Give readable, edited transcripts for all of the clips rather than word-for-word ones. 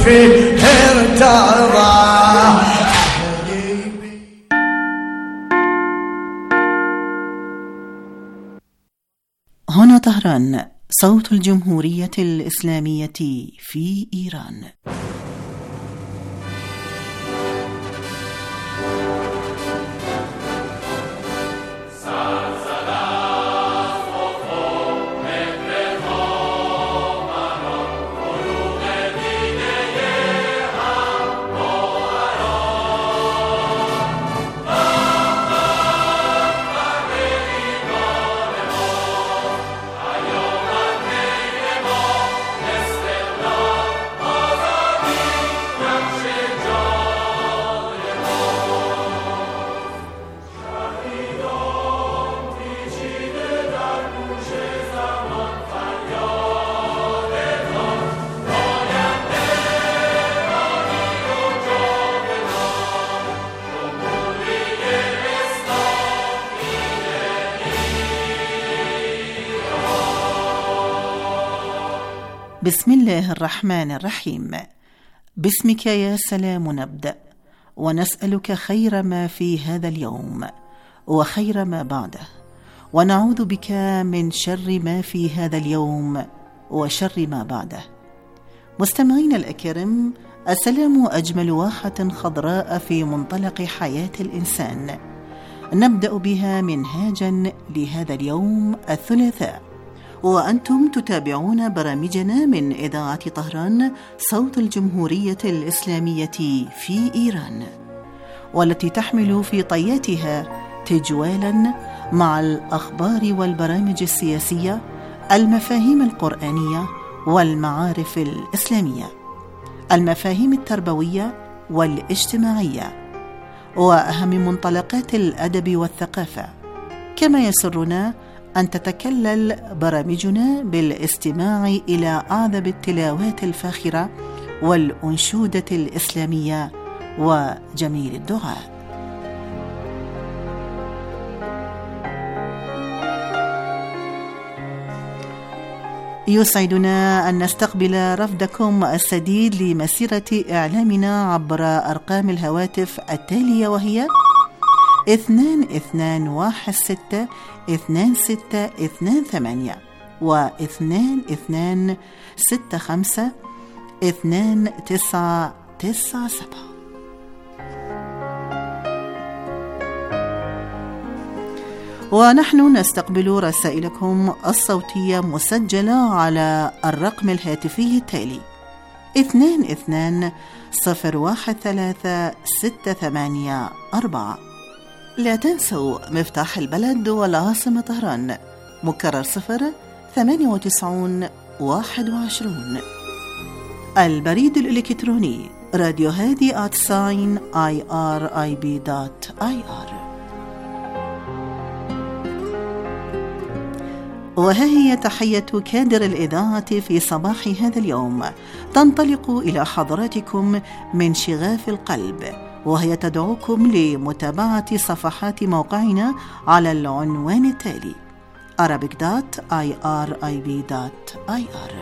فيه ارتضى. هنا طهران، صوت الجمهورية الإسلامية في إيران. بسم الله الرحمن الرحيم. باسمك يا سلام نبدأ، ونسألك خير ما في هذا اليوم وخير ما بعده، ونعوذ بك من شر ما في هذا اليوم وشر ما بعده. مستمعين الأكرام، السلام أجمل واحة خضراء في منطلق حياة الإنسان، نبدأ بها منهاجا لهذا اليوم الثلاثاء، وأنتم تتابعون برامجنا من إذاعة طهران صوت الجمهورية الإسلامية في إيران، والتي تحمل في طياتها تجوالا مع الأخبار والبرامج السياسية، المفاهيم القرآنية والمعارف الإسلامية، المفاهيم التربوية والاجتماعية، وأهم منطلقات الأدب والثقافة. كما يسرنا أن تتكلل برامجنا بالاستماع إلى أعذب التلاوات الفاخرة والأنشودة الإسلامية وجميل الدعاء. يسعدنا أن نستقبل رفدكم السديد لمسيرة إعلامنا عبر أرقام الهواتف التالية، وهي 2216-2628 و2265-2997. ونحن نستقبل رسائلكم الصوتية مسجلة على الرقم الهاتفي التالي 22-013684. لا تنسوا مفتاح البلد والعاصمة طهران، مكرر 09821. البريد الإلكتروني radiohadi@irib.ir. وها هي تحية كادر الإذاعة في صباح هذا اليوم، تنطلق إلى حضراتكم من شغاف القلب، وهي تدعوكم لمتابعة صفحات موقعنا على العنوان التالي arabic.irib.ir.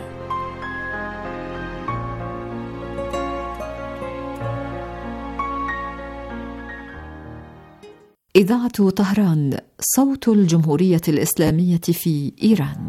إذاعة طهران، صوت الجمهورية الإسلامية في إيران.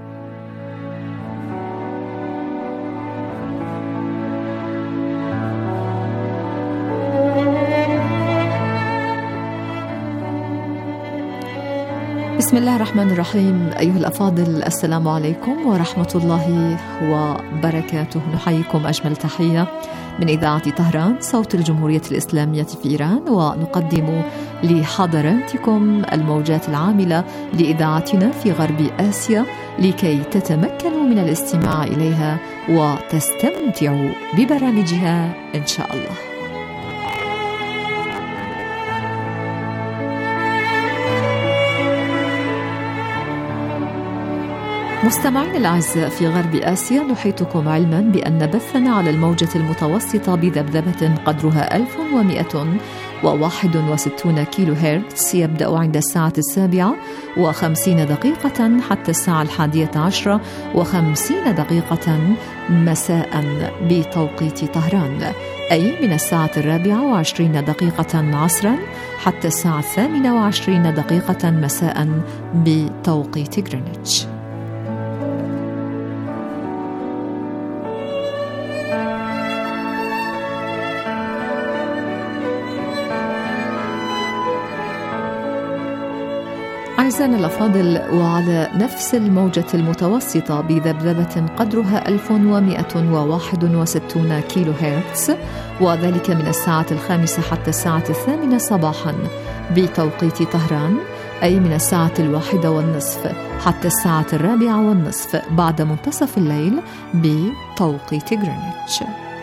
بسم الله الرحمن الرحيم. أيها الأفاضل، السلام عليكم ورحمة الله وبركاته. نحييكم أجمل تحية من إذاعة طهران صوت الجمهورية الإسلامية في إيران، ونقدم لحضراتكم الموجات العاملة لإذاعتنا في غرب آسيا لكي تتمكنوا من الاستماع إليها وتستمتعوا ببرامجها إن شاء الله. مستمعين الأعزاء في غرب آسيا، نحيطكم علما بأن بثنا على الموجة المتوسطة بذبذبة قدرها و61 كيلو هرتز يبدأ عند الساعة 7:50 حتى الساعة 11:50 مساء بتوقيت طهران، أي من الساعة 24:20 عصرا حتى الساعة 28:00 مساء بتوقيت غرينتش. أعزائنا الأفاضل، وعلى نفس الموجة المتوسطة بذبذبة قدرها 1161 كيلو هرتز، وذلك من الساعة 5 حتى الساعة 8 صباحا بتوقيت طهران، أي من الساعة 1:30 حتى الساعة 4:30 بعد منتصف الليل بتوقيت غرينتش.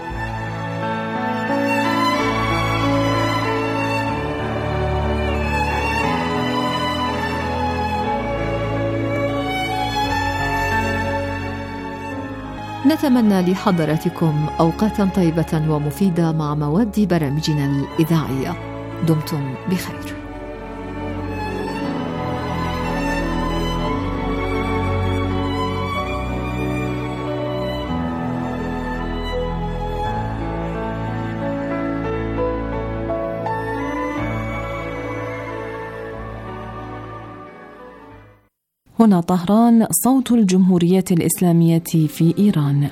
نتمنى لحضراتكم أوقاتا طيبة ومفيدة مع مواد برامجنا الإذاعية. دمتم بخير. هنا طهران، صوت الجمهورية الإسلامية في إيران.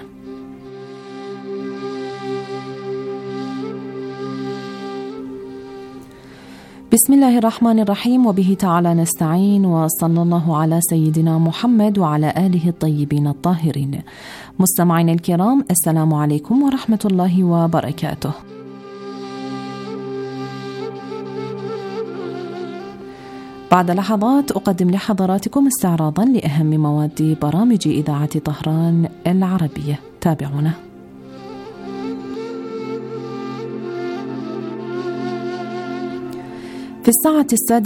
بسم الله الرحمن الرحيم، وبه تعالى نستعين، وصلى الله على سيدنا محمد وعلى آله الطيبين الطاهرين. مستمعين الكرام، السلام عليكم ورحمة الله وبركاته. بعد لحظات أقدم لحضراتكم استعراضا لأهم مواد برامج إذاعة طهران العربية. تابعونا. في الساعة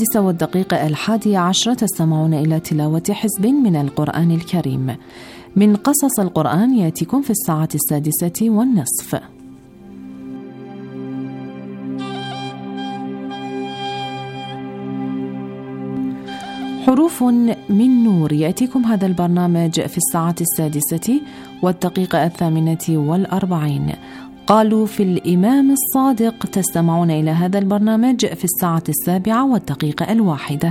6:11 تستمعون إلى تلاوة حزب من القرآن الكريم. من قصص القرآن يأتيكم في الساعة 6:30. حروف من نور يأتيكم هذا البرنامج في الساعة 6:08. قالوا في الإمام الصادق تستمعون إلى هذا البرنامج في الساعة 7:01.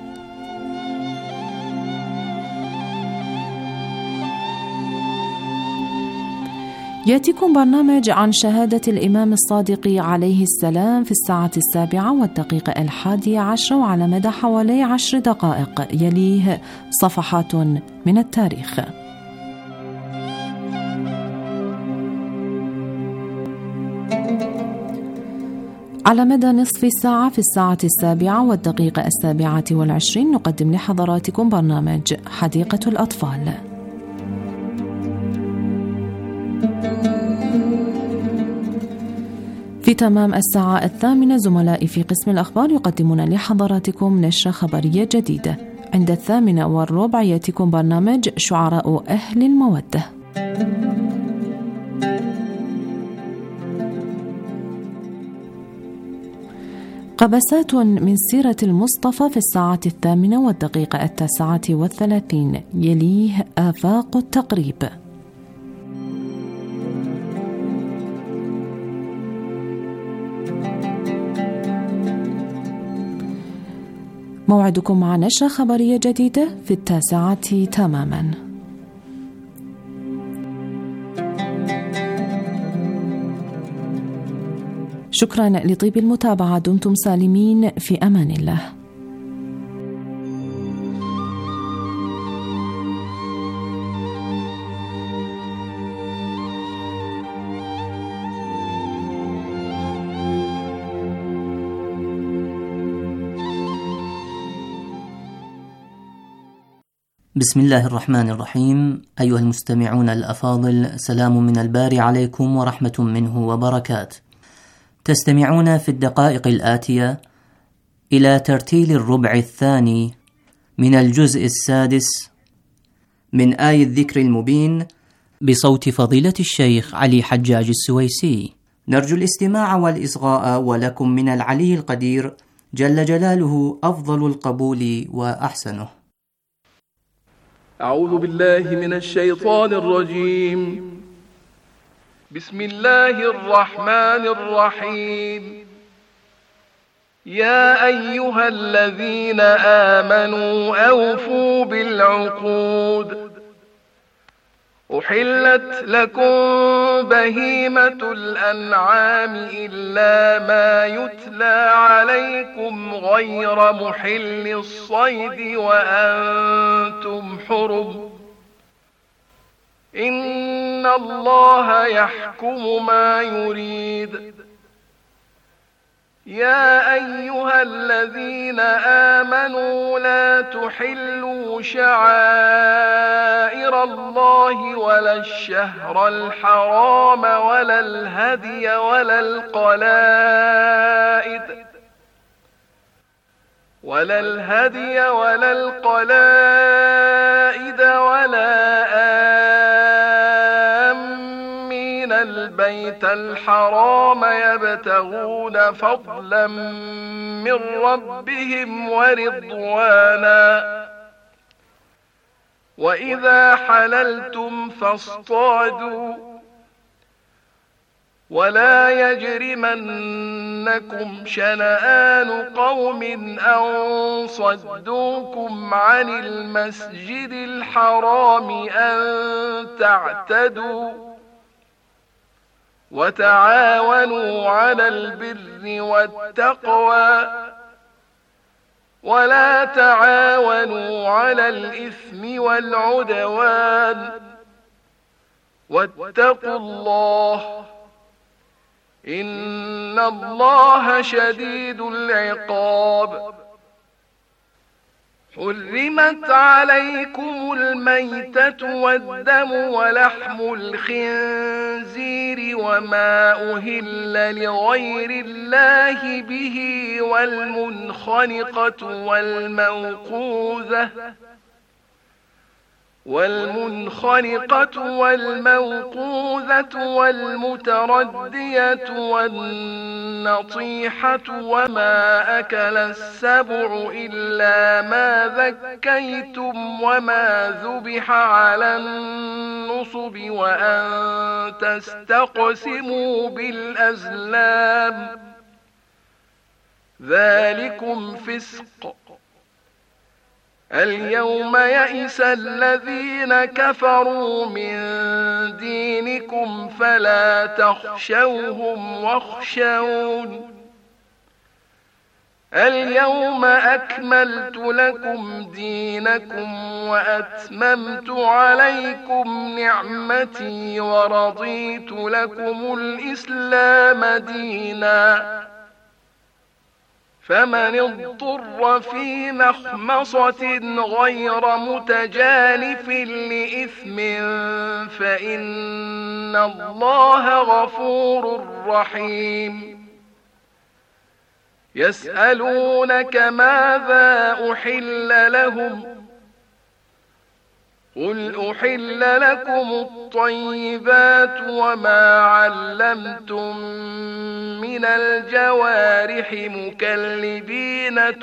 يأتيكم برنامج عن شهادة الإمام الصادق عليه السلام في الساعة 7:11 وعلى مدى حوالي 10 دقائق. يليه صفحات من التاريخ. على مدى نصف ساعة في الساعة 7:27 نقدم لحضراتكم برنامج حديقة الأطفال. في تمام الساعة 8 زملائي في قسم الأخبار يقدمون لحضراتكم نشرة خبرية جديدة. عند 8:15 يأتيكم برنامج شعراء أهل المودة. قبسات من سيرة المصطفى في الساعة 8:39. يليه آفاق التقريب. موعدكم مع نشرة خبرية جديدة في 9 تماما. شكرا لطيب المتابعة. دمتم سالمين، في أمان الله. بسم الله الرحمن الرحيم. أيها المستمعون الأفاضل، سلام من الباري عليكم ورحمة منه وبركات. تستمعون في الدقائق الآتية إلى ترتيل الربع الثاني من الجزء 6 من آي الذكر المبين بصوت فضيلة الشيخ علي حجاج السويسي. نرجو الاستماع والإصغاء، ولكم من العلي القدير جل جلاله أفضل القبول وأحسنه. أعوذ بالله من الشيطان الرجيم. بسم الله الرحمن الرحيم. يا أيها الذين آمنوا أوفوا بالعقود. أحلت لكم بهيمة الأنعام إلا ما يتلى عليكم غير محل الصيد وأنتم حرم. إن الله يحكم ما يريد. يا أيها الذين آمنوا لا تحلوا شعائر الله ولا الشهر الحرام ولا الهدي ولا القلائد ولا آمين البيت الحرام يبتغون فضلا من ربهم ورضوانا. وإذا حللتم فاصطادوا ولا يجرمنكم شنآن قوم أن صدوكم عن المسجد الحرام أن تعتدوا. وتعاونوا على البر والتقوى ولا تعاونوا على الإثم والعدوان. واتقوا الله إن الله شديد العقاب. حرمت عليكم الميتة والدم ولحم الخنزير وما أهل لغير الله به والمنخنقة والموقوذة والمتردية والنطيحة وما أكل السبع إلا ما ذكيتم وما ذبح على النصب وأن تستقسموا بالأزلام. ذلكم فسق. اليوم يئس الذين كفروا من دينكم فلا تخشوهم واخشون. اليوم أكملت لكم دينكم وأتممت عليكم نعمتي ورضيت لكم الإسلام دينا. فمن اضطر في مخمصة غير متجانف لإثم فإن الله غفور رحيم. يسألونك ماذا أحل لهم قل أحل لكم الطيبات وما علمتم من الجوارح مكلبين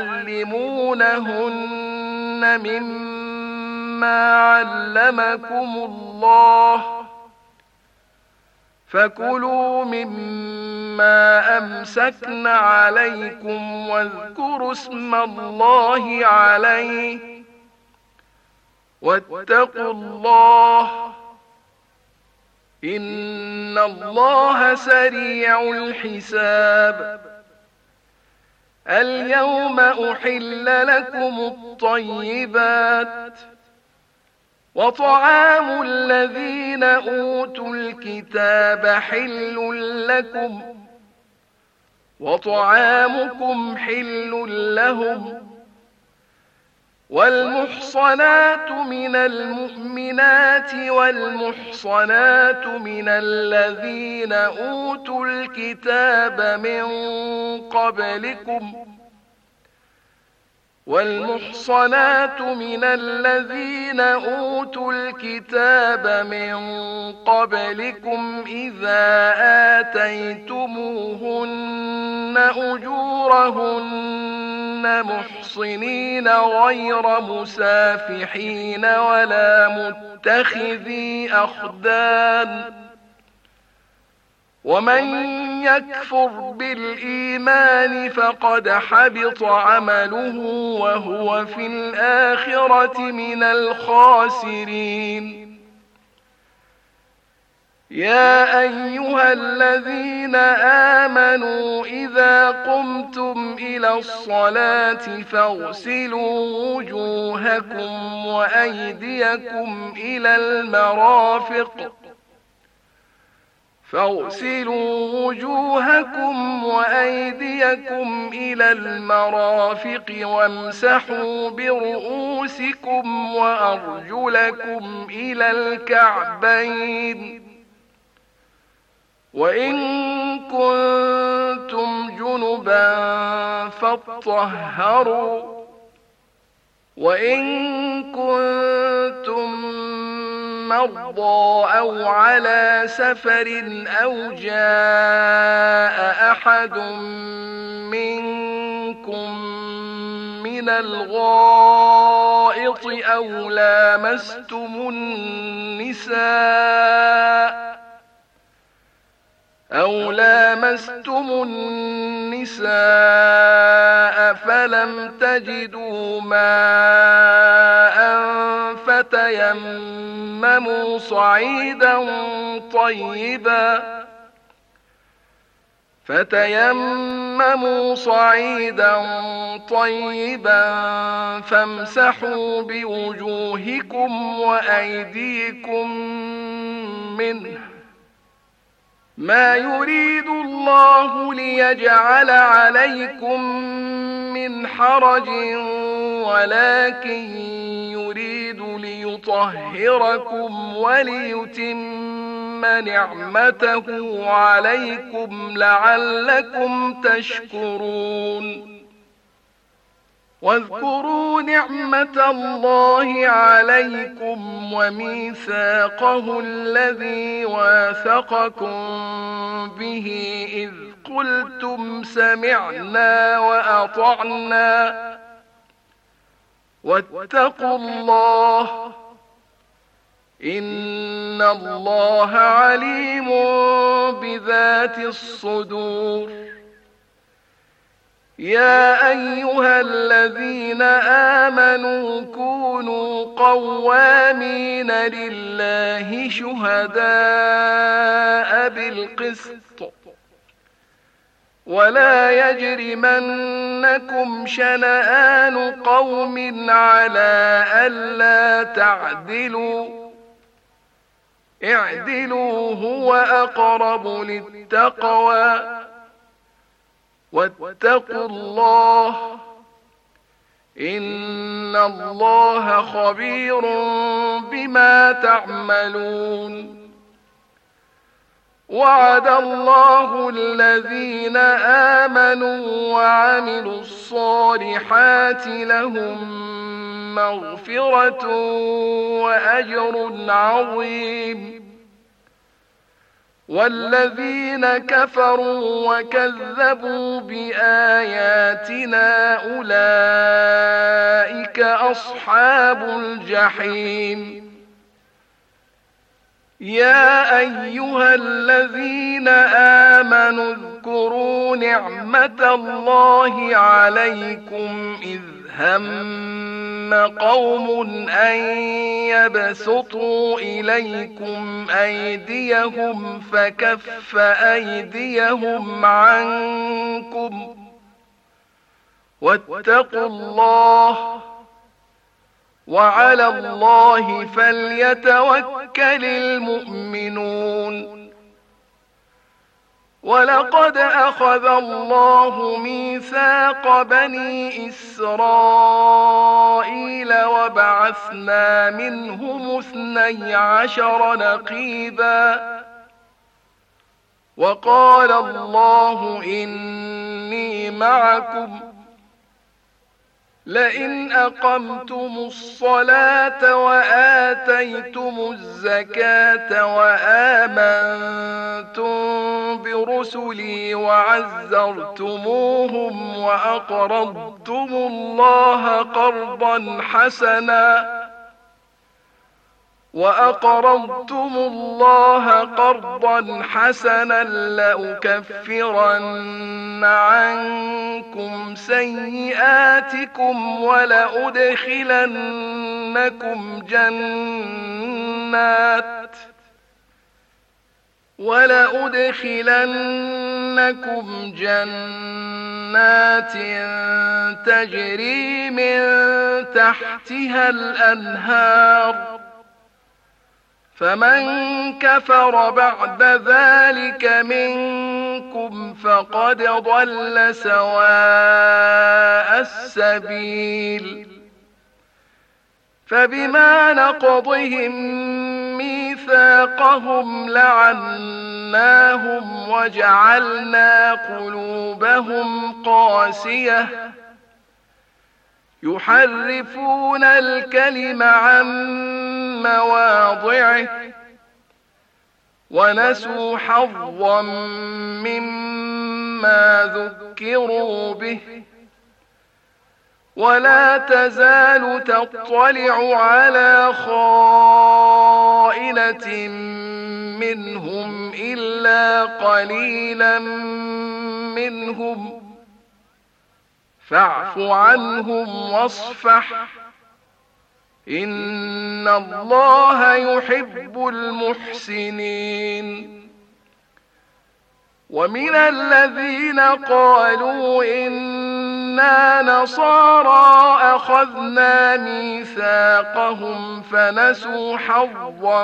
تعلمونهن مما علمكم الله فكلوا مما أمسكن عليكم واذكروا اسم الله عليه واتقوا الله إن الله سريع الحساب. اليوم أحل لكم الطيبات وطعام الذين أوتوا الكتاب حل لكم وطعامكم حل لهم. والمحصنات من المؤمنات والمحصنات من الذين أوتوا الكتاب من قبلكم والمحصنات من الذين أوتوا الكتاب من قبلكم إذا آتيتموهن أجورهن محصنين غير مسافحين ولا متخذي أخدان ومن يكفر بالإيمان فقد حبط عمله وهو في الآخرة من الخاسرين. يا أيها الذين آمنوا إذا قمتم إلى الصلاة فاغسلوا وجوهكم وأيديكم إلى المرافق وامسحوا برؤوسكم وأرجلكم إلى الكعبين وإن كنتم جنبا فاطهروا وإن كنتم مرضى أو على سفر أو جاء أحد منكم من الغائط أو لامستم النساء فلم تجدوا ماء فتيمموا صعيدا طيبا فامسحوا بوجوهكم وأيديكم منه ما يريد الله ليجعل عليكم من حرج ولكن يريد ليطهركم وليتم نعمته عليكم لعلكم تشكرون. واذكروا نعمة الله عليكم وميثاقه الذي واثقكم به إذ قلتم سمعنا وأطعنا واتقوا الله إن الله عليم بذات الصدور. يا أيها الذين آمنوا كونوا قوامين لله شهداء بالقسط ولا يجرمنكم شنآن قوم على ألا تعدلوا اعدلوا هو أقرب للتقوى واتقوا الله إن الله خبير بما تعملون. وعد الله الذين آمنوا وعملوا الصالحات لهم مغفرة وأجر عظيم. والذين كفروا وكذبوا بآياتنا أولئك أصحاب الجحيم. يا أيها الذين آمنوا اذكروا نعمة الله عليكم إذ هم قوم أن يبسطوا إليكم أيديهم فكف أيديهم عنكم واتقوا الله وعلى الله فليتوكل المؤمنون. ولقد أخذ الله ميثاق بني إسرائيل وبعثنا منهم 12 نقيبا وقال الله إني معكم لئن أقمتم الصلاة وآتيتم الزكاة وآمنتم برسلي وعزرتموهم وأقرضتم الله قرضا حسنا لأكفرن عنكم سيئاتكم ولأدخلنكم جنات تجري من تحتها الأنهار فمن كفر بعد ذلك منكم فقد ضل سواء السبيل. فبما نقضهم ميثاقهم لعناهم وجعلنا قلوبهم قاسية يحرفون الكلم عن مواضعه ونسوا حظا مما ذكروا به ولا تزال تطلع على خائنة منهم إلا قليلا منهم فاعف عنهم واصفح إن الله يحب المحسنين. ومن الذين قالوا إنا نصارى أخذنا ميثاقهم فنسوا حظا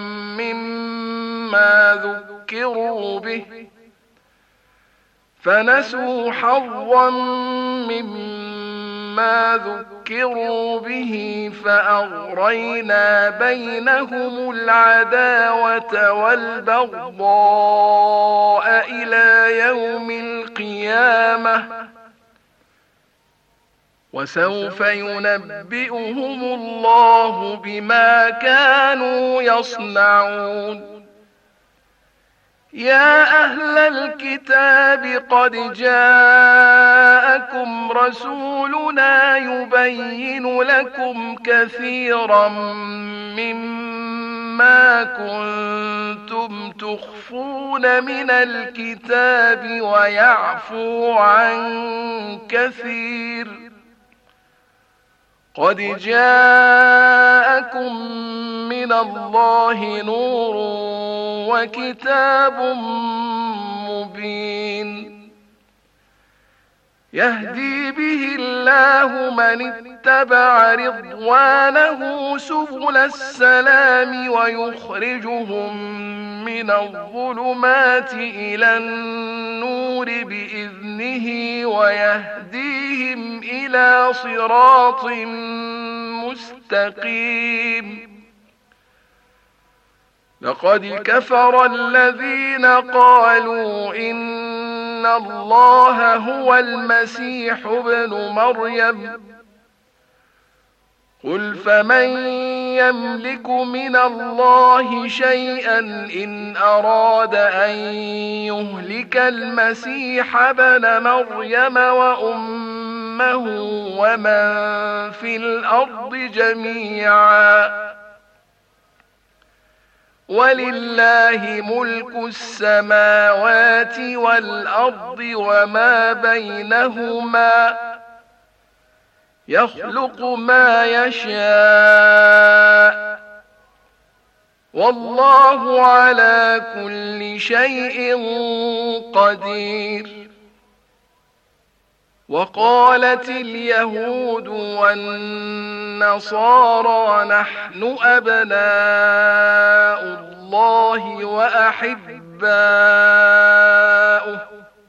مما ذكروا به فأغرينا بينهم العداوة والبغضاء إلى يوم القيامة وسوف ينبئهم الله بما كانوا يصنعون. يا أهل الكتاب قد جاءكم رسولنا يبين لكم كثيرا مما كنتم تخفون من الكتاب ويعفو عن كثير. قد جاءكم من الله نور وكتاب مبين يهدي به الله من اتبع رضوانه سبل السلام ويخرجهم من الظلمات إلى النور بإذنه ويهديهم إلى صراط مستقيم. لقد كفر الذين قالوا إن الله هو المسيح ابن مريم قل فمن يملك من الله شيئا إن أراد أن يهلك المسيح ابن مريم وأمه ومن في الأرض جميعا ولله ملك السماوات والأرض وما بينهما يخلق ما يشاء والله على كل شيء قدير. وقالت اليهود والنصارى نحن أبناء الله وأحباؤه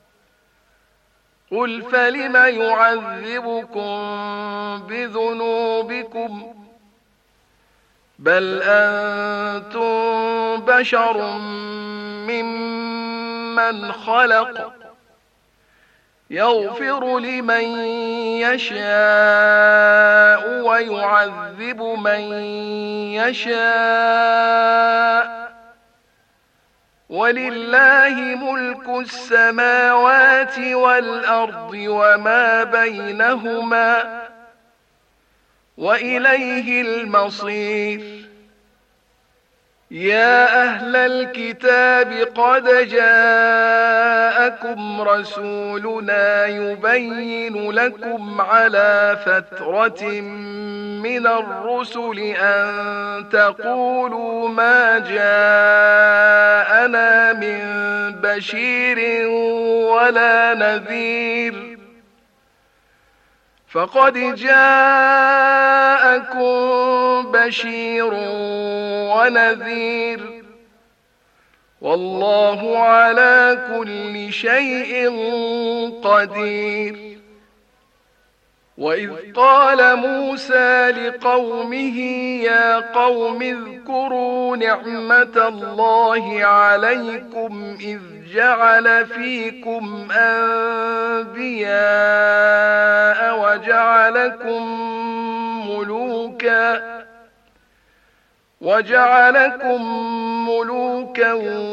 قل فلم يعذبكم بذنوبكم بل أنتم بشر ممن خلق يغفر لمن يشاء ويعذب من يشاء ولله ملك السماوات والأرض وما بينهما وإليه المصير يا أهل الكتاب قد جاءكم رسولنا يبين لكم على فترة من الرسل أن تقولوا ما جاءنا من بشير ولا نذير فقد جاءكم بشير ونذير والله على كل شيء قدير وإذ قال موسى لقومه يا قوم اذكروا نعمة الله عليكم إذ جعل فيكم أنبياء وجعلكم ملوكا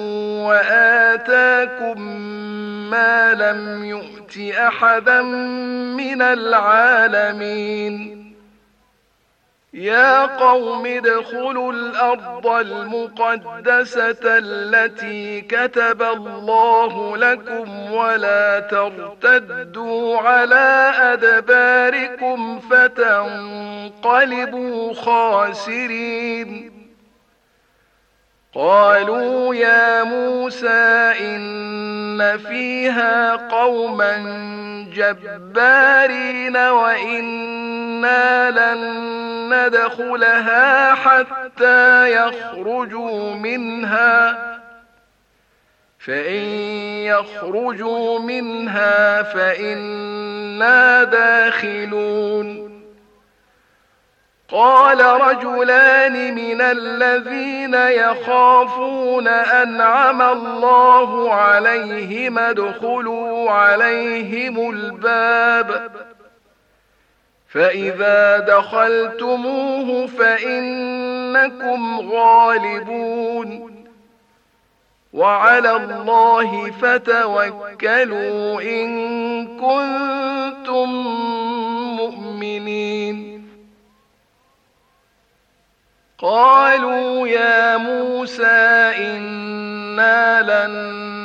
وآتاكم ما لم يؤت أحدا من العالمين يا قوم ادخلوا الأرض المقدسة التي كتب الله لكم ولا ترتدوا على أدباركم فتنقلبوا خاسرين قالوا يا موسى إن فيها قوما جبارين وإنا لن ندخلها حتى يخرجوا منها فإن يخرجوا منها فإنا داخلون قال رجلان من الذين يخافون أنعم الله عليهم ادخلوا عليهم الباب فإذا دخلتموه فإنكم غالبون وعلى الله فتوكلوا إن كنتم مؤمنين قالوا يا موسى إنا لن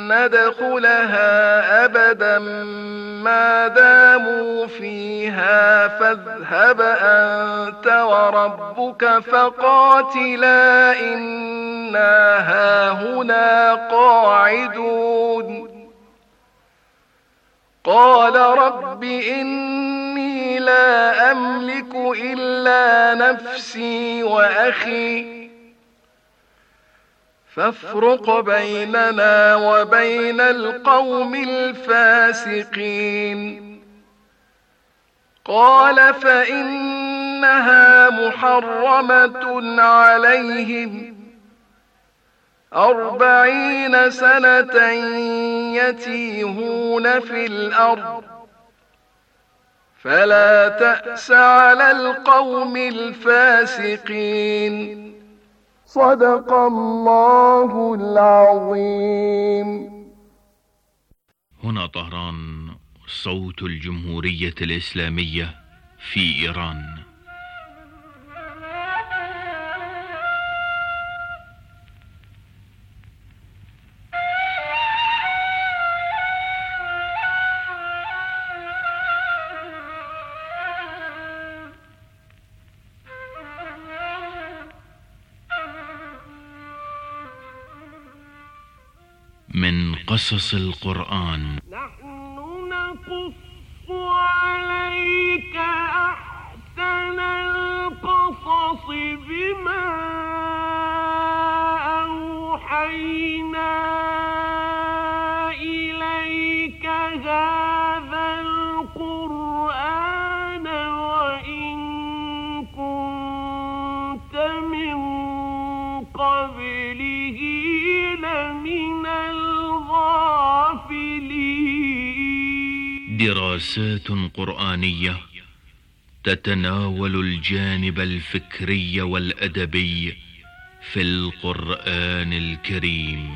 ندخلها أبدا ما داموا فيها فاذهب أنت وربك فقاتلا إنا هاهنا قاعدون قال رب إني لا أملك إلا نفسي وأخي فافرق بيننا وبين القوم الفاسقين قال فإنها محرمة عليهم 40 سنة يتيهون في الأرض فلا تأس على القوم الفاسقين صدق الله العظيم. هنا طهران، صوت الجمهورية الإسلامية في إيران. من قصص القرآن. نحن نقص عليك أحسن القصص بما أوحينا إليك هذا القرآن وإن كنت من قبله لمن دراسات قرآنية تتناول الجانب الفكري والأدبي في القرآن الكريم.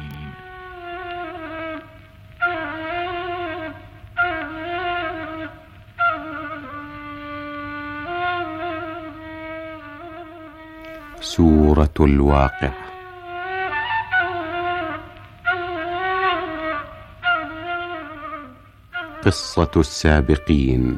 سورة الواقع. قصة السابقين.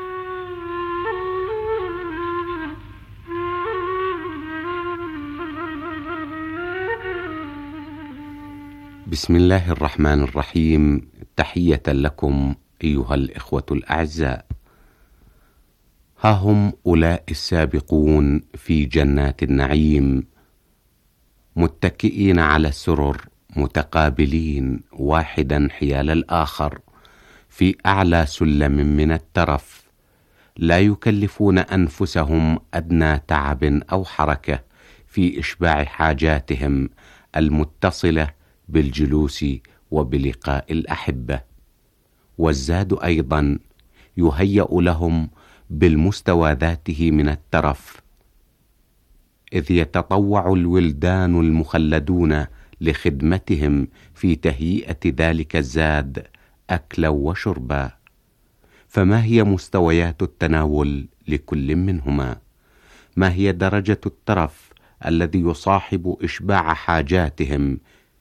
بسم الله الرحمن الرحيم. تحية لكم أيها الإخوة الأعزاء. ها هم أولئك السابقون في جنات النعيم متكئين على السرر متقابلين واحدا حيال الآخر في أعلى سلم من الترف، لا يكلفون أنفسهم أدنى تعب أو حركة في إشباع حاجاتهم المتصلة بالجلوس وبلقاء الأحبة. والزاد أيضا يهيأ لهم بالمستوى ذاته من الترف، إذ يتطوع الولدان المخلدون لخدمتهم في تهيئة ذلك الزاد أكلا وشربا. فما هي مستويات التناول لكل منهما؟ ما هي درجة الترف الذي يصاحب إشباع حاجاتهم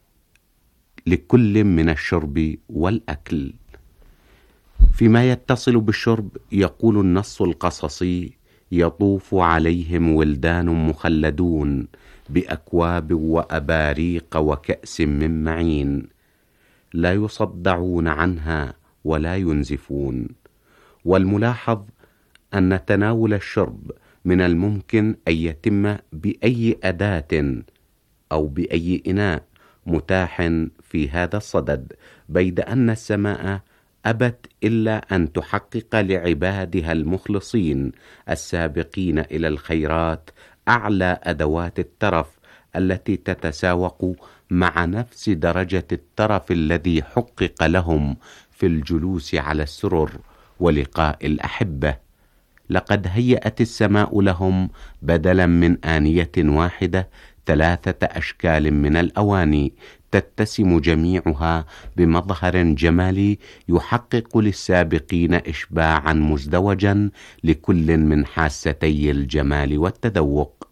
لكل من الشرب والأكل؟ فيما يتصل بالشرب يقول النص القصصي: يطوف عليهم ولدان مخلدون بأكواب وأباريق وكأس من معين لا يصدعون عنها ولا ينزفون. والملاحظ أن تناول الشرب من الممكن أن يتم بأي أداة أو بأي إناء متاح في هذا الصدد، بيد أن السماء أبت إلا أن تحقق لعبادها المخلصين السابقين إلى الخيرات أعلى أدوات الترف التي تتساوق مع نفس درجة الترف الذي حقق لهم في الجلوس على السرر ولقاء الأحبة. لقد هيأت السماء لهم بدلا من آنية واحدة 3 أشكال من الأواني تتسم جميعها بمظهر جمالي يحقق للسابقين إشباعا مزدوجا لكل من حاستي الجمال والتذوق.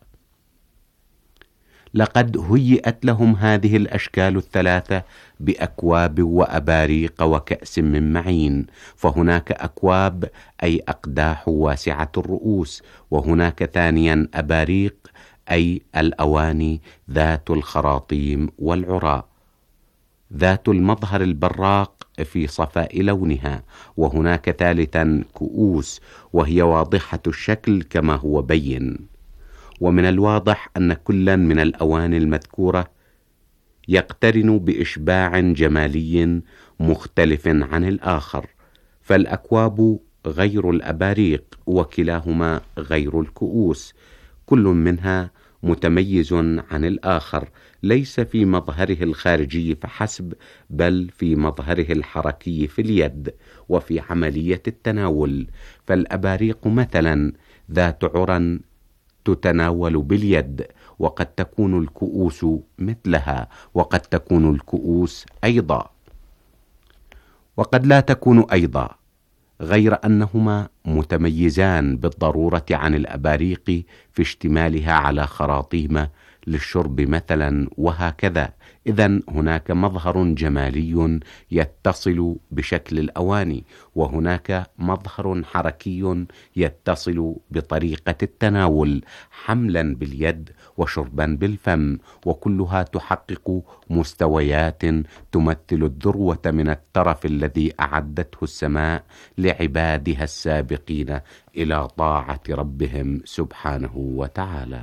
لقد هيئت لهم هذه الأشكال ال3 بأكواب وأباريق وكأس من معين، فهناك أكواب أي أقداح واسعة الرؤوس، وهناك ثانيا أباريق أي الأواني ذات الخراطيم والعراء ذات المظهر البراق في صفاء لونها، وهناك ثالثا كؤوس وهي واضحة الشكل كما هو بين. ومن الواضح أن كلا من الأواني المذكورة يقترن بإشباع جمالي مختلف عن الآخر، فالأكواب غير الأباريق وكلاهما غير الكؤوس، كل منها متميز عن الآخر، ليس في مظهره الخارجي فحسب بل في مظهره الحركي في اليد وفي عملية التناول. فالأباريق مثلا ذات عرى تتناول باليد، وقد تكون الكؤوس مثلها، وقد تكون الكؤوس أيضا، وقد لا تكون أيضا، غير أنهما متميزان بالضرورة عن الأباريق في اشتمالها على خراطيم للشرب مثلا، وهكذا. إذن هناك مظهر جمالي يتصل بشكل الأواني، وهناك مظهر حركي يتصل بطريقة التناول، حملا باليد وشربا بالفم، وكلها تحقق مستويات تمثل الذروة من الترف الذي أعدته السماء لعبادها السابقين إلى طاعة ربهم سبحانه وتعالى.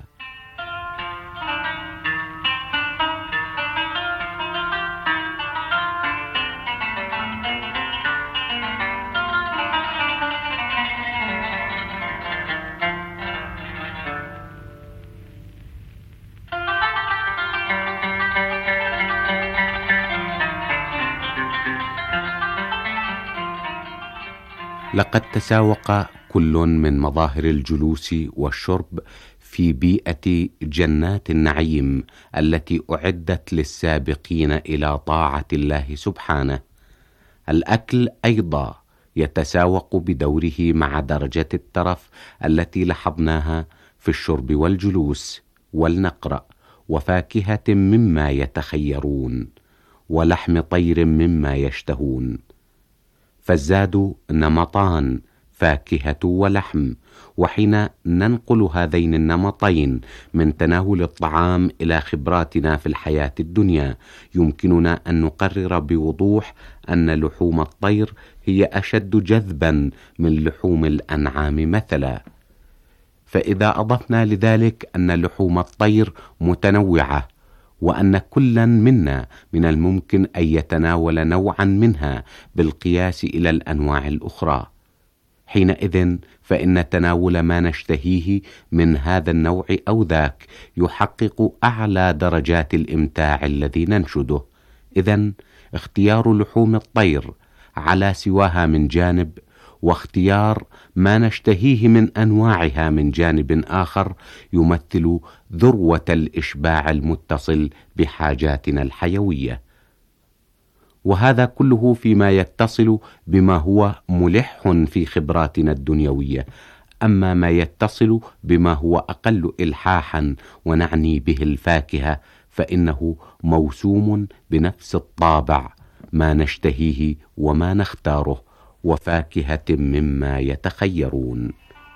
لقد تساوق كل من مظاهر الجلوس والشرب في بيئة جنات النعيم التي أعدت للسابقين إلى طاعة الله سبحانه. الأكل أيضا يتساوق بدوره مع درجة الترف التي لاحظناها في الشرب والجلوس، ولنقرأ: وفاكهة مما يتخيرون، ولحم طير مما يشتهون. فالزاد نمطان، فاكهة ولحم، وحين ننقل هذين النمطين من تناول الطعام إلى خبراتنا في الحياة الدنيا، يمكننا أن نقرر بوضوح أن لحوم الطير هي أشد جذبا من لحوم الأنعام مثلا. فإذا أضفنا لذلك أن لحوم الطير متنوعة، وأن كلا منا من الممكن أن يتناول نوعا منها بالقياس إلى الأنواع الأخرى، حينئذ فإن تناول ما نشتهيه من هذا النوع أو ذاك يحقق أعلى درجات الإمتاع الذي ننشده. إذن اختيار لحوم الطير على سواها من جانب، واختيار ما نشتهيه من أنواعها من جانب آخر، يمثل ذروة الإشباع المتصل بحاجاتنا الحيوية. وهذا كله فيما يتصل بما هو ملح في خبراتنا الدنيوية. أما ما يتصل بما هو أقل إلحاحا، ونعني به الفاكهة، فإنه موسوم بنفس الطابع، ما نشتهيه وما نختاره، وفاكهة مما يتخيرون.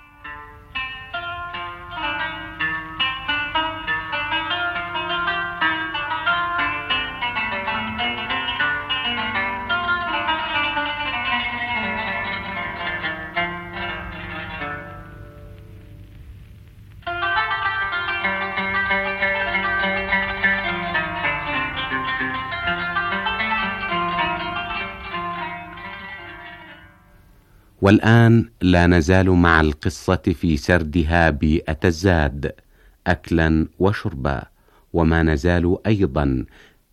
والآن لا نزال مع القصة في سردها بيئة الزاد أكلا وشربا، وما نزال أيضا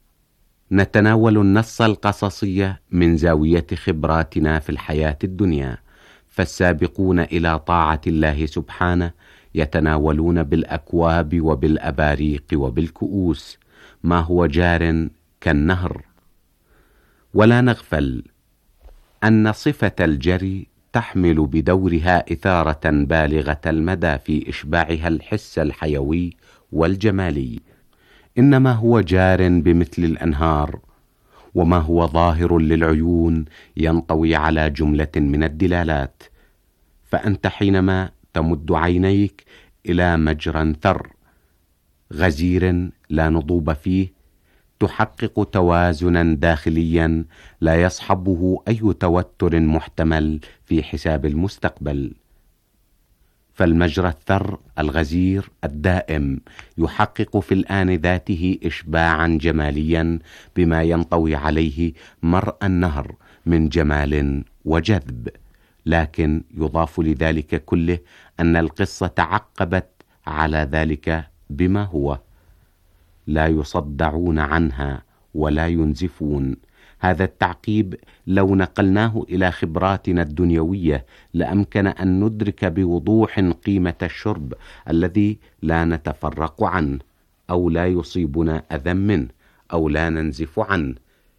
نتناول النص القصصي من زاوية خبراتنا في الحياة الدنيا. فالسابقون إلى طاعة الله سبحانه يتناولون بالأكواب وبالأباريق وبالكؤوس ما هو جار كالنهر. ولا نغفل أن صفة الجري تحمل بدورها إثارة بالغة المدى في إشباعها الحس الحيوي والجمالي، إنما هو جار بمثل الأنهار، وما هو ظاهر للعيون ينطوي على جملة من الدلالات. فأنت حينما تمد عينيك إلى مجرى ثر غزير لا نضوب فيه، تحقق توازنا داخليا لا يصحبه أي توتر محتمل في حساب المستقبل. فالمجرى الثر الغزير الدائم يحقق في الآن ذاته إشباعا جماليا بما ينطوي عليه مرء النهر من جمال وجذب. لكن يضاف لذلك كله أن القصة تعقبت على ذلك بما هو لا يصدعون عنها ولا ينزفون. هذا التعقيب لو نقلناه إلى خبراتنا الدنيوية لأمكن أن ندرك بوضوح قيمة الشرب الذي لا نتفرق عنه، أو لا يصيبنا أذى منه، أو لا ننزف عنه،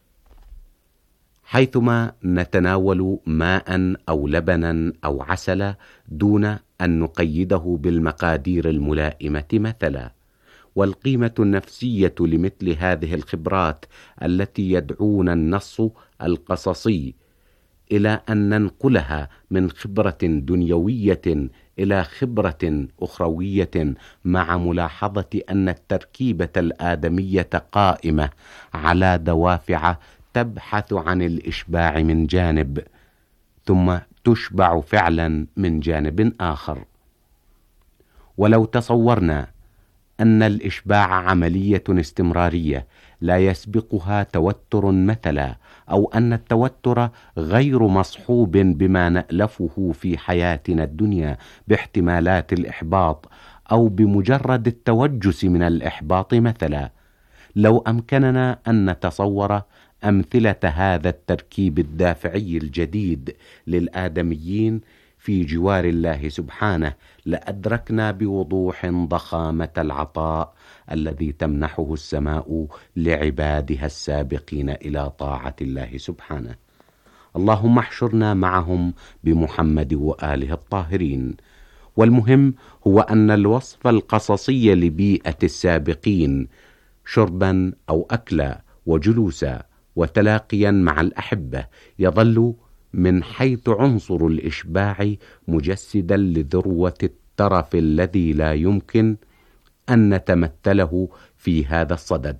حيثما نتناول ماء أو لبنا أو عسلا دون أن نقيده بالمقادير الملائمة مثلا. والقيمة النفسية لمثل هذه الخبرات التي يدعونا النص القصصي إلى أن ننقلها من خبرة دنيوية إلى خبرة أخروية، مع ملاحظة أن التركيبة الآدمية قائمة على دوافع تبحث عن الإشباع من جانب، ثم تشبع فعلا من جانب آخر. ولو تصورنا أن الإشباع عملية استمرارية لا يسبقها توتر مثلا، أو أن التوتر غير مصحوب بما نألفه في حياتنا الدنيا باحتمالات الإحباط، أو بمجرد التوجس من الإحباط مثلا، لو أمكننا أن نتصور أمثلة هذا التركيب الدافعي الجديد للآدميين في جوار الله سبحانه لأدركنا بوضوح ضخامة العطاء الذي تمنحه السماء لعبادها السابقين إلى طاعة الله سبحانه. اللهم احشرنا معهم بمحمد وآله الطاهرين. والمهم هو أن الوصف القصصي لبيئة السابقين شربا أو أكلا وجلوسا وتلاقيا مع الأحبة يظل من حيث عنصر الإشباع مجسدا لذروة الترف الذي لا يمكن أن نتمثله في هذا الصدد.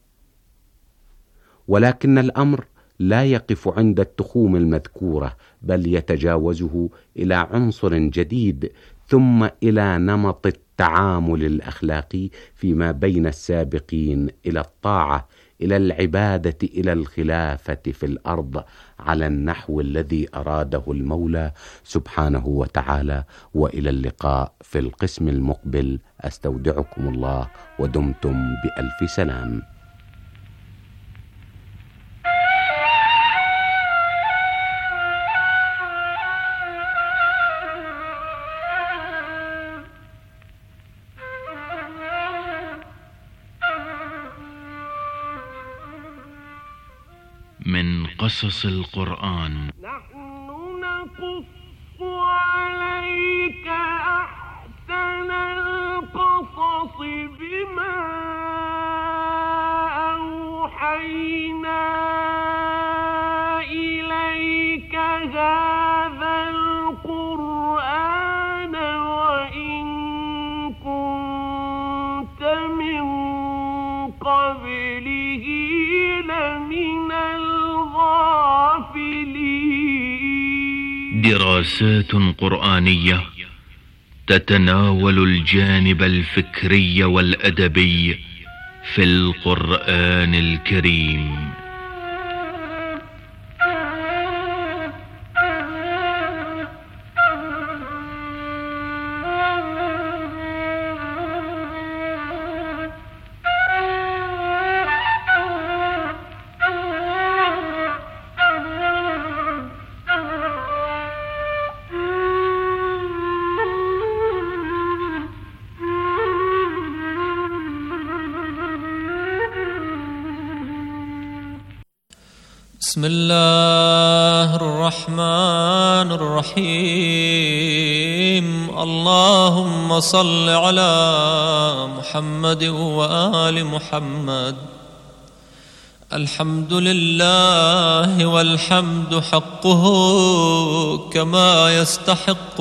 ولكن الأمر لا يقف عند التخوم المذكورة، بل يتجاوزه إلى عنصر جديد ثم إلى نمط التعامل الأخلاقي فيما بين السابقين إلى الطاعة، إلى العبادة، إلى الخلافة في الأرض على النحو الذي أراده المولى سبحانه وتعالى. وإلى اللقاء في القسم المقبل، أستودعكم الله ودمتم بألف سلام. من قصص القرآن. نحن نقص عليك أحسن القصص بما أوحينا إليك هذا القرآن وإن كنت من قبله لمن دراسات قرآنية تتناول الجانب الفكري والأدبي في القرآن الكريم. بسم الله الرحمن الرحيم. اللهم صل على محمد وآل محمد. الحمد لله والحمد حقه كما يستحق،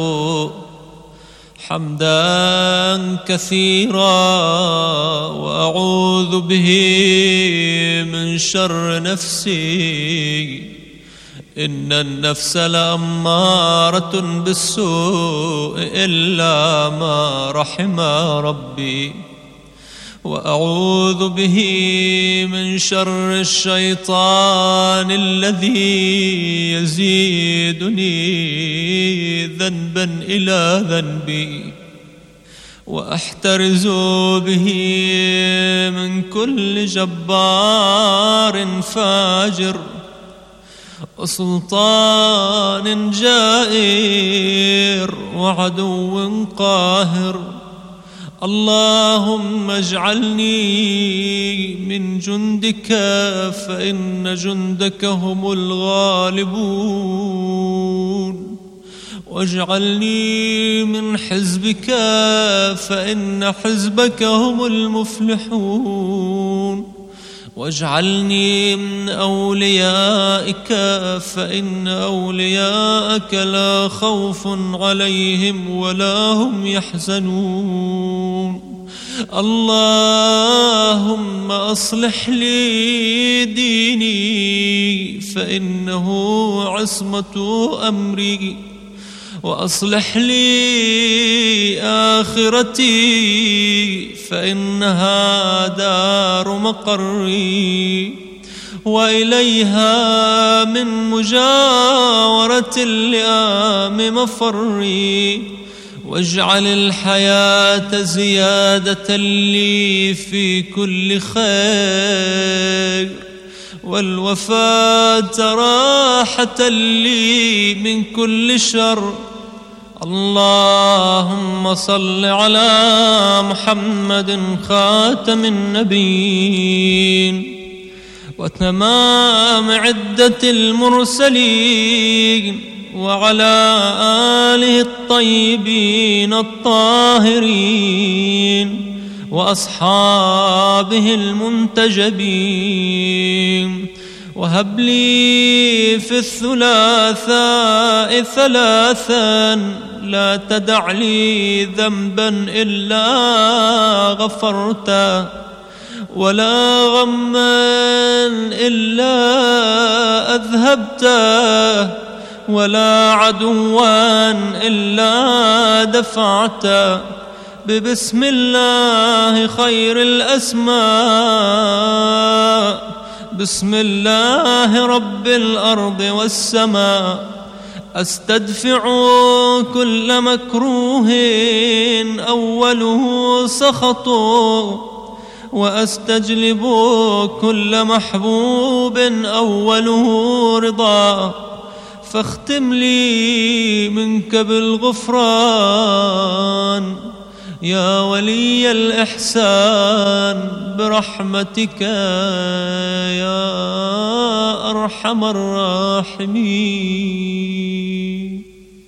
حمدا كثيرا، وأعوذ به من شر نفسي، إن النفس لأمارة بالسوء إلا ما رحم ربي، وأعوذ به من شر الشيطان الذي يزيدني ذنبا إلى ذنبي، وأحترز به من كل جبار فاجر وسلطان جائر وعدو قاهر. اللهم اجعلني من جندك فإن جندك هم الغالبون، واجعلني من حزبك فإن حزبك هم المفلحون، واجعلني من أوليائك فإن أولياءك لا خوف عليهم ولا هم يحزنون. اللهم أصلح لي ديني فإنه عصمة أمري، وأصلح لي آخرتي فإنها دار مقري، وإليها من مجاورة اللئام مفري. واجعل الحياة زيادة لي في كل خير، والوفاة راحة لي من كل شر. اللهم صل على محمد خاتم النبيين وتمام عدة المرسلين وعلى آله الطيبين الطاهرين وأصحابه المنتجبين. وهب لي في الثلاثاء ثلاثا لا تدع لي ذنبا إلا غفرته ولا غما إلا أذهبته ولا عدوا إلا دفعته. ببسم الله خير الأسماء، بسم الله رب الأرض والسماء، أستدفع كل مكروه أوله سخط، وأستجلب كل محبوب أوله رضا. فاختم لي منك بالغفران يا ولي الإحسان برحمتك يا أرحم الراحمين.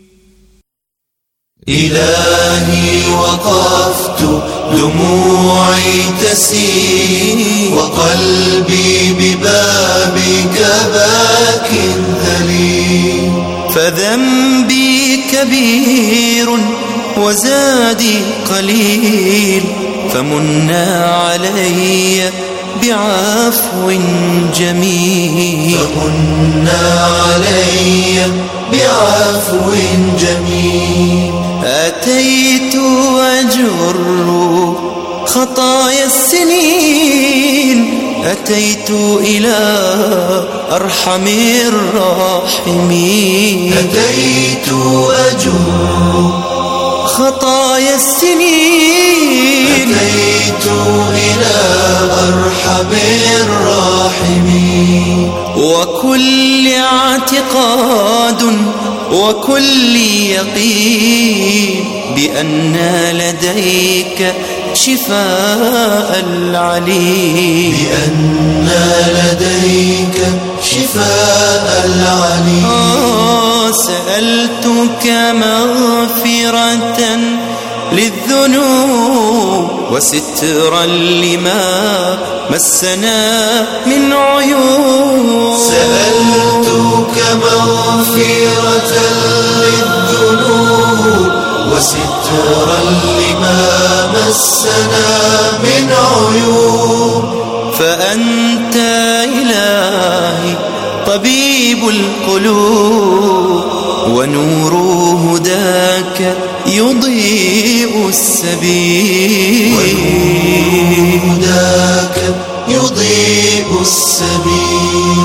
إلهي وقفت دموعي تسيل وقلبي ببابك باك ذليل. فذنبي كبير وزادي قليل، فمنا علي بعفو جميل. فمنا علي بعفو جميل. أتيت أجر خطايا السنين، أتيت إلى أرحم الراحمين. أتيت أجر خطايا السنين، أتيت إلى أرحم الراحمين. وكل اعتقاد وكل يقين بأن لديك شفاء العليم. بأن لديك شفاء العليم. سألتك مغفرة للذنوب وسترا لما مسنا من عيوب. سألتك مغفرة للذنوب وسترا لما مسنا من عيوب. فأنت إلهي طبيب القلوب، ونور هداك يضيء السبيل. ونور هداك يضيء السبيل.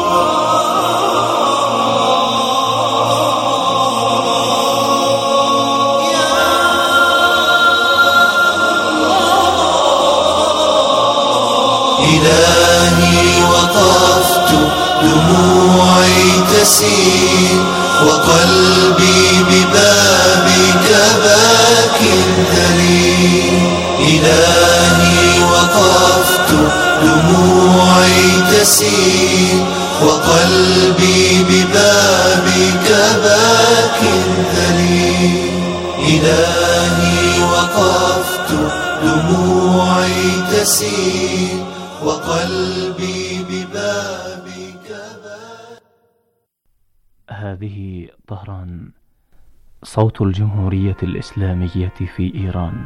إلهي وقفت دموعي تسيل وقلبي ببابك باك ذليل. إلهي وقفت دموعي تسيل وقلبي ببابك باك ذليل. إلهي وقفت دموعي تسيل وقلبي ببابك باك. هذه طهران، صوت الجمهورية الإسلامية في إيران.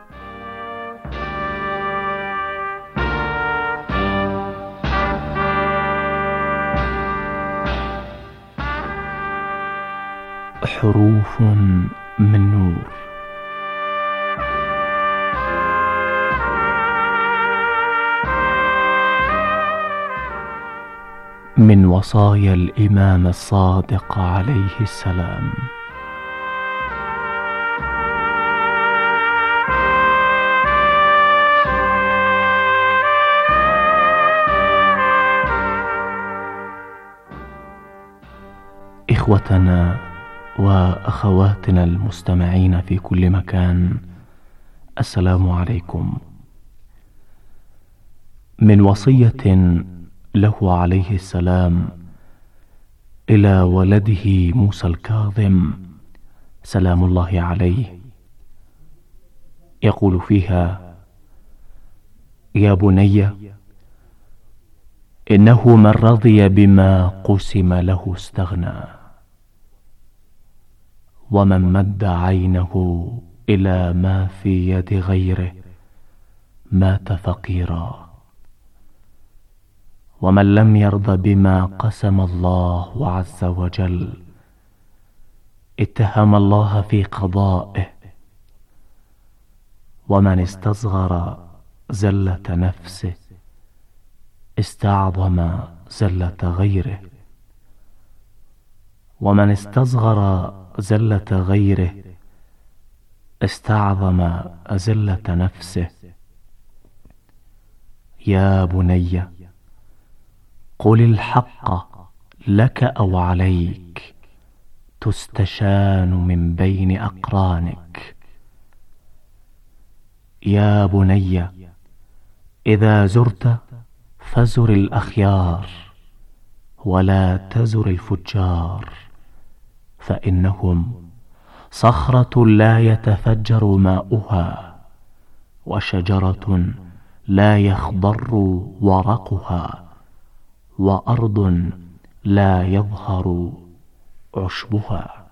حروف من نور. من وصايا الإمام الصادق عليه السلام. إخوتنا وأخواتنا المستمعين في كل مكان، السلام عليكم. من وصية له عليه السلام إلى ولده موسى الكاظم سلام الله عليه، يقول فيها: يا بني، إنه من رضي بما قسم له استغنى، ومن مد عينه إلى ما في يد غيره مات فقيرا، ومن لم يرض بما قسم الله عز وجل اتهم الله في قضائه، ومن استصغر زلة نفسه استعظم زلة غيره، ومن استصغر زلة غيره استعظم زلة نفسه. يا بني، قل الحق لك أو عليك، تستشان من بين أقرانك. يا بني، إذا زرت فزر الأخيار ولا تزر الفجار، فإنهم صخرة لا يتفجر ماؤها، وشجرة لا يخضر ورقها، وأرض لا يظهر عشبها.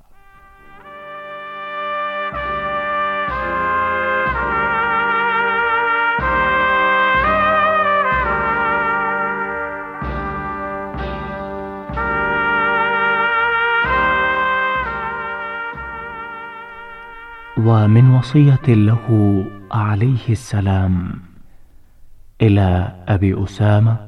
ومن وصية له عليه السلام إلى أبي أسامة: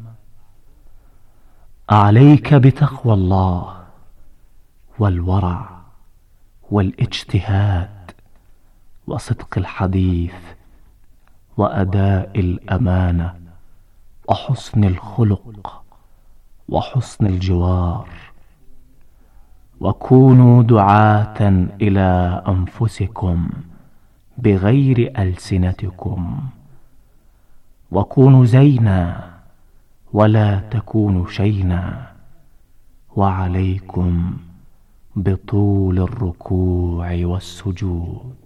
عليك بتقوى الله والورع والاجتهاد وصدق الحديث وأداء الأمانة وحسن الخلق وحسن الجوار، وكونوا دعاة إلى أنفسكم بغير ألسنتكم، وكونوا زينا ولا تكونوا شينا، وعليكم بطول الركوع والسجود.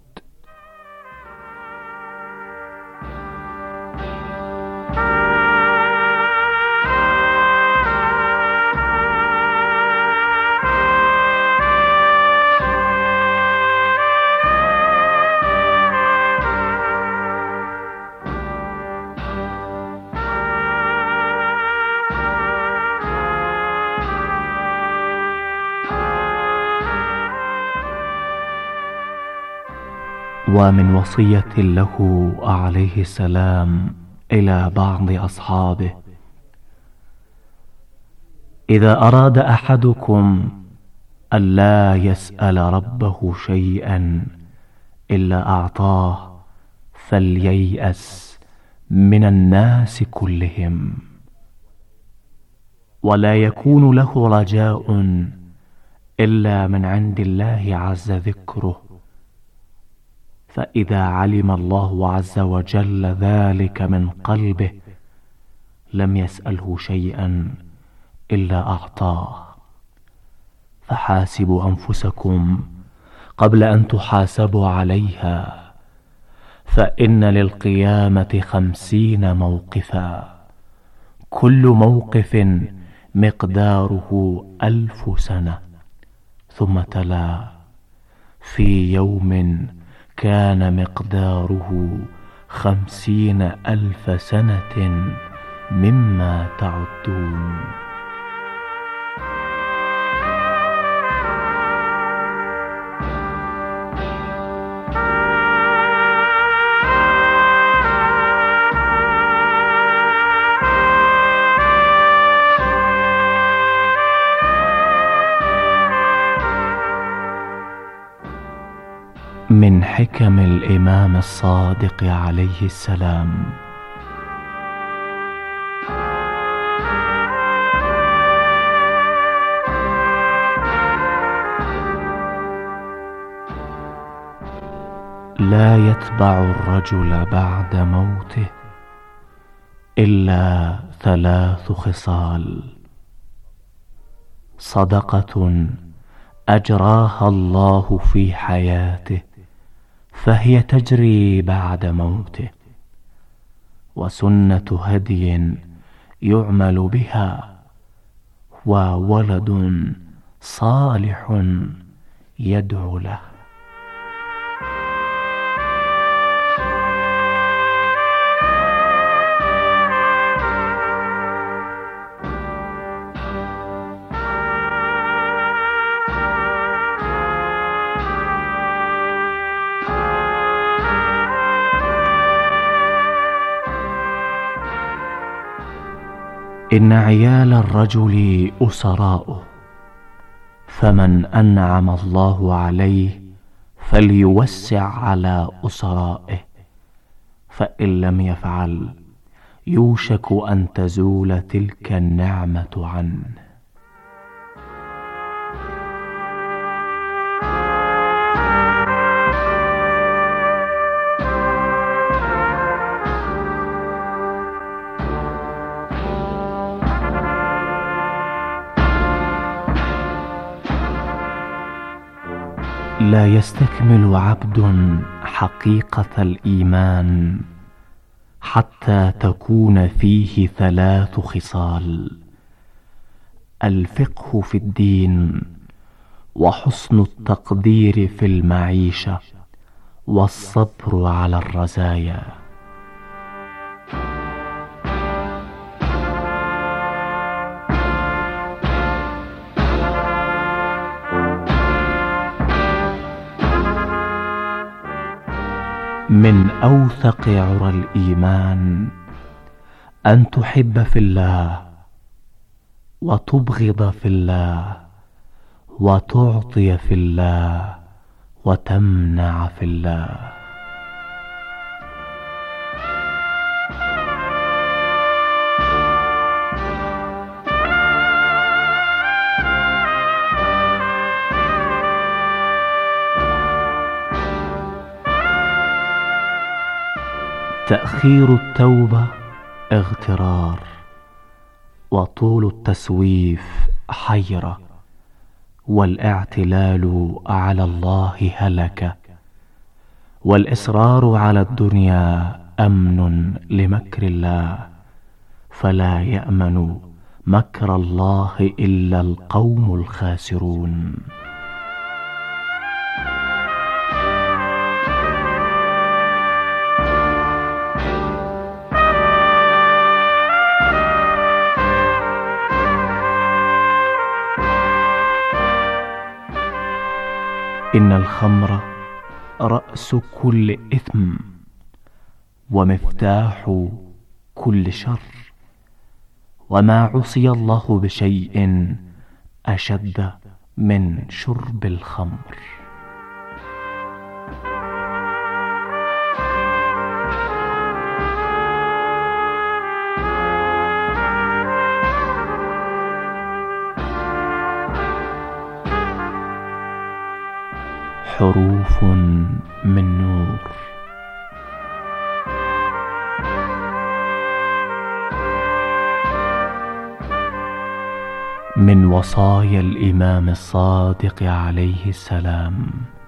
ومن وصية له عليه السلام إلى بعض أصحابه: إذا أراد أحدكم ألا يسأل ربه شيئا إلا أعطاه فلييأس من الناس كلهم، ولا يكون له رجاء إلا من عند الله عز ذكره، فإذا علم الله عز وجل ذلك من قلبه لم يسأله شيئا إلا أعطاه. فحاسبوا أنفسكم قبل أن تحاسبوا عليها، فإن للقيامة 50 موقفا، كل موقف مقداره 1000 سنة. ثم تلا: في يوم كان مقداره 50,000 سنة مما تعدون. من حكم الإمام الصادق عليه السلام: لا يتبع الرجل بعد موته إلا 3 خصال: صدقة أجراها الله في حياته فهي تجري بعد موته، وسنة هدي يعمل بها، وولد صالح يدعو له. إن عيال الرجل أسراؤه، فمن أنعم الله عليه فليوسع على أسرائه، فإن لم يفعل يوشك أن تزول تلك النعمة عنه. لا يستكمل عبد حقيقة الإيمان حتى تكون فيه 3 خصال: الفقه في الدين، وحسن التقدير في المعيشة، والصبر على الرزايا. من أوثق عرى الإيمان أن تحب في الله، وتبغض في الله، وتعطي في الله، وتمنع في الله. تأخير التوبة اغترار، وطول التسويف حيرة، والاعتلال على الله هلكة، والإصرار على الدنيا أمن لمكر الله، فلا يأمن مكر الله إلا القوم الخاسرون. إن الخمر رأس كل إثم، ومفتاح كل شر، وما عصي الله بشيء أشد من شرب الخمر. حروف من نور. من وصايا الإمام الصادق عليه السلام: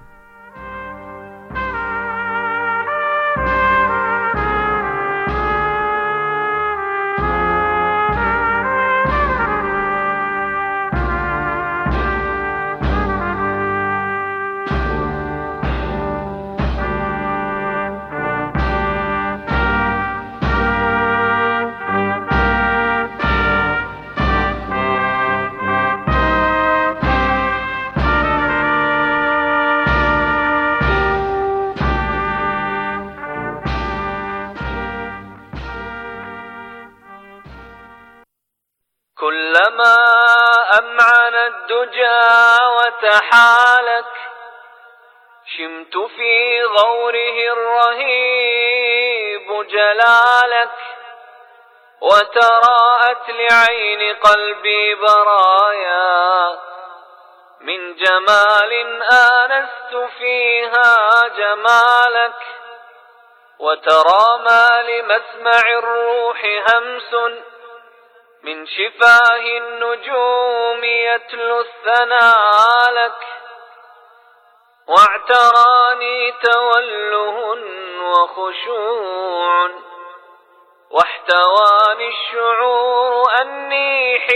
كلما أمعن الدجى وتحالك، شمت في غوره الرهيب جلالك، وتراءت لعين قلبي برايا من جمال آنست فيها جمالك، وترى ما لمسمع الروح همس من شفاه النجوم يتلو الثناء لك، واعتراني توله وخشوع، واحتواني الشعور أني